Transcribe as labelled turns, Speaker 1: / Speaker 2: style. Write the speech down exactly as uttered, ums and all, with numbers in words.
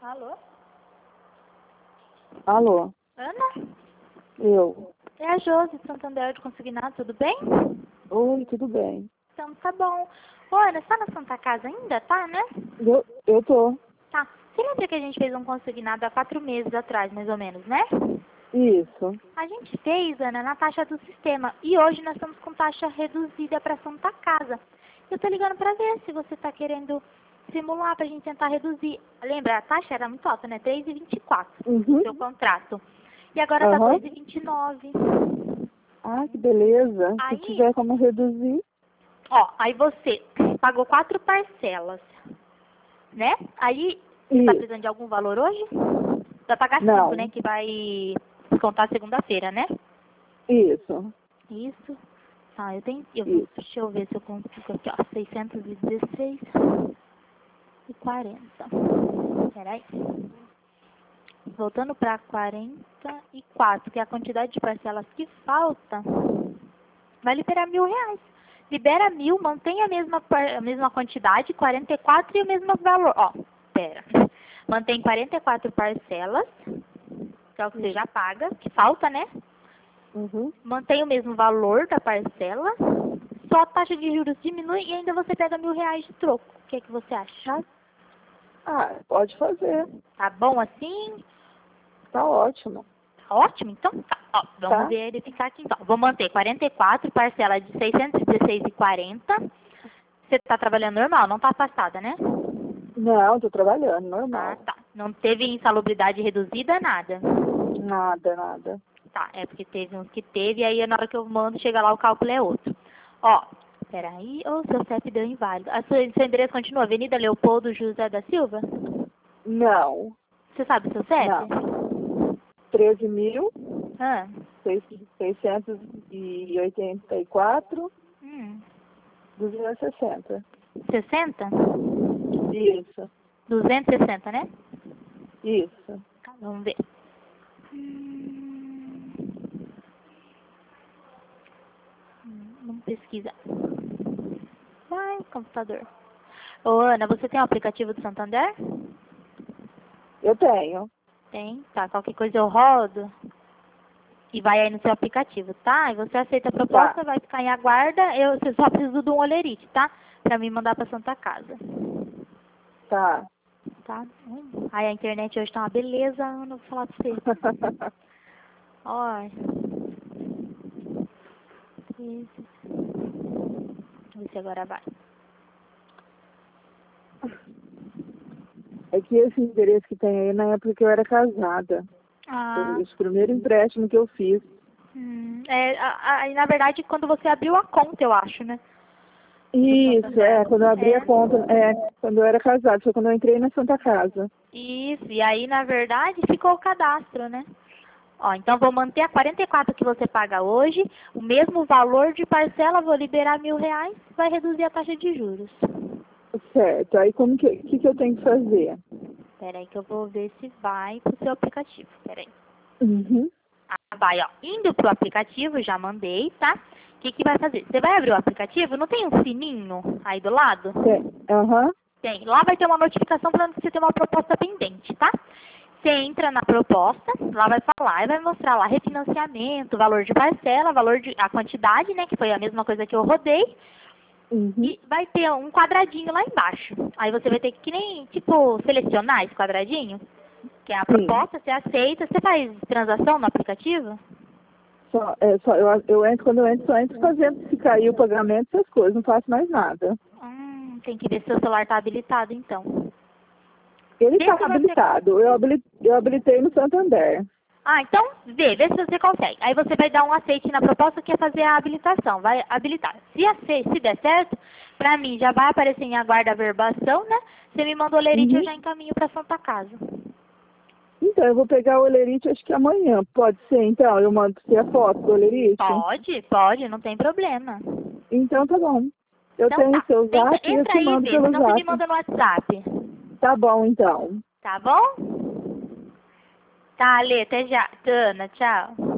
Speaker 1: Alô?
Speaker 2: Alô?
Speaker 1: Ana?
Speaker 2: Eu.
Speaker 1: É a Josi, de Santander de Consignado, tudo bem?
Speaker 2: Oi, tudo bem?
Speaker 1: Então tá bom. Ô, Ana, você tá na Santa Casa ainda, tá, né?
Speaker 2: Eu, eu tô.
Speaker 1: Tá. Você lembra que a gente fez um consignado há quatro meses atrás, mais ou menos, né?
Speaker 2: Isso.
Speaker 1: A gente fez, Ana, na taxa do sistema. E hoje nós estamos com taxa reduzida para Santa Casa. Eu tô ligando para ver se você tá querendo simular pra gente tentar reduzir. Lembra, a taxa era muito alta, né? três e vinte e quatro
Speaker 2: Uhum.
Speaker 1: seu contrato. E agora tá
Speaker 2: Aham.
Speaker 1: dois e vinte e nove.
Speaker 2: Ah, que beleza.
Speaker 1: Aí,
Speaker 2: Se tiver como reduzir.
Speaker 1: ó, aí você pagou quatro parcelas, né? Aí, você tá
Speaker 2: Isso.
Speaker 1: precisando de algum valor hoje? Vai pagar cinco, né?
Speaker 2: Não.
Speaker 1: Que vai descontar segunda-feira, né?
Speaker 2: Isso.
Speaker 1: Isso. Tá, eu tenho. Eu vou,
Speaker 2: Isso.
Speaker 1: deixa eu ver se eu consigo aqui, ó. seiscentos e dezesseis e quarenta. Peraí. Voltando para quarenta e quatro, que é a quantidade de parcelas que falta, vai liberar mil reais. Libera mil, mantém a mesma, par- a mesma quantidade, quarenta e quatro e o mesmo valor. Ó, pera. Mantém quarenta e quatro parcelas, que é o que você já paga, que falta, né?
Speaker 2: Uhum.
Speaker 1: Mantém o mesmo valor da parcela, só a taxa de juros diminui e ainda você pega mil reais de troco. O que é que você acha?
Speaker 2: Ah, pode fazer.
Speaker 1: Tá bom assim?
Speaker 2: Tá ótimo.
Speaker 1: Tá ótimo? Então tá. Ó, vamos
Speaker 2: Tá?
Speaker 1: verificar aqui então. Vou manter quarenta e quatro, parcela de seiscentos e dezesseis e quarenta. Você tá trabalhando normal, não tá afastada, né?
Speaker 2: Não, tô trabalhando,
Speaker 1: Ah,
Speaker 2: normal.
Speaker 1: tá. Não teve insalubridade reduzida, nada.
Speaker 2: Nada, nada.
Speaker 1: Tá, é porque teve uns que teve, e aí na hora que eu mando, chega lá, o cálculo é outro. Ó, peraí, ô, seu C E P deu inválido. A sua, seu endereço continua Avenida Leopoldo José da Silva?
Speaker 2: Não.
Speaker 1: Você sabe o seu C E P?
Speaker 2: Não. Treze mil
Speaker 1: Ah,
Speaker 2: seiscentos e oitenta e quatro,
Speaker 1: hum.
Speaker 2: duzentos e sessenta.
Speaker 1: sessenta?
Speaker 2: Isso.
Speaker 1: duzentos e sessenta, né?
Speaker 2: Isso.
Speaker 1: Tá, vamos ver. Hum, hum, vamos pesquisar. Vai, computador. Ô, Ana, você tem o aplicativo do Santander?
Speaker 2: Eu tenho.
Speaker 1: Tem, tá. Qualquer coisa eu rodo e vai aí no seu aplicativo, tá? E você aceita a proposta,
Speaker 2: Tá.
Speaker 1: vai ficar em aguarda. Eu você só preciso de um olerite, tá? Pra me mandar pra Santa Casa.
Speaker 2: Tá.
Speaker 1: Tá? Hum. Aí a internet hoje tá uma beleza, Ana, vou falar pra você. Olha. treze. Vamos ver se agora vai.
Speaker 2: É que esse endereço que tem aí, na época que eu era casada.
Speaker 1: Ah,
Speaker 2: Foi esse primeiro empréstimo que eu fiz.
Speaker 1: hum, é, a- a- aí na verdade quando você abriu a conta, eu acho, né? Do
Speaker 2: Isso,
Speaker 1: Santander.
Speaker 2: é, quando eu abri
Speaker 1: É.
Speaker 2: a conta, é, quando eu era casada, foi quando eu entrei na Santa Casa.
Speaker 1: Isso, e aí na verdade ficou o cadastro, né? Ó, então vou manter a quarenta e quatro que você paga hoje, o mesmo valor de parcela, vou liberar mil reais, vai reduzir a taxa de juros.
Speaker 2: Certo, aí como que, que, que eu tenho que fazer?
Speaker 1: Espera aí que eu vou ver se vai pro seu aplicativo. Espera aí.
Speaker 2: Uhum.
Speaker 1: Ah, vai, ó. Indo pro aplicativo, já mandei, tá? O que que vai fazer? Você vai abrir o aplicativo, não tem um sininho aí do lado?
Speaker 2: É, aham,
Speaker 1: Tem. Lá vai ter uma notificação falando que você tem uma proposta pendente, tá? Você entra na proposta, lá vai falar e vai mostrar lá refinanciamento, valor de parcela, valor de a quantidade, né, que foi a mesma coisa que eu rodei,
Speaker 2: uhum.
Speaker 1: e vai ter um quadradinho lá embaixo. Aí você vai ter que nem, tipo, selecionar esse quadradinho, que é a
Speaker 2: Sim.
Speaker 1: proposta, você aceita. Você faz transação no aplicativo?
Speaker 2: Só, é, só, eu, eu entro, quando eu entro, só entro fazendo se cair o pagamento, essas coisas, não faço mais nada.
Speaker 1: Hum, tem que ver se seu celular tá habilitado, então.
Speaker 2: Ele
Speaker 1: Vê
Speaker 2: está
Speaker 1: se você...
Speaker 2: habilitado, eu, habili, eu habilitei no Santander.
Speaker 1: Ah, então vê, vê se você consegue. Aí você vai dar um aceite na proposta que é fazer a habilitação, vai habilitar. Se, ace- se der certo, pra mim já vai aparecer em aguarda a verbação, né? Você me manda o lerite,
Speaker 2: Uhum.
Speaker 1: eu já encaminho pra Santa Casa.
Speaker 2: Então, eu vou pegar o olerite acho que amanhã. Pode ser, então? Eu mando pra você a foto do olerite?
Speaker 1: Pode, pode, não tem problema.
Speaker 2: Então, tá bom. Eu
Speaker 1: Então
Speaker 2: tenho o
Speaker 1: tá,
Speaker 2: seu
Speaker 1: Tenta,
Speaker 2: zap e eu
Speaker 1: entra
Speaker 2: te
Speaker 1: aí e
Speaker 2: mando
Speaker 1: vê,
Speaker 2: pelo
Speaker 1: senão você me
Speaker 2: zap.
Speaker 1: manda no WhatsApp.
Speaker 2: Tá bom, então.
Speaker 1: Tá bom? Tá, Alê, até já. Ana, tchau.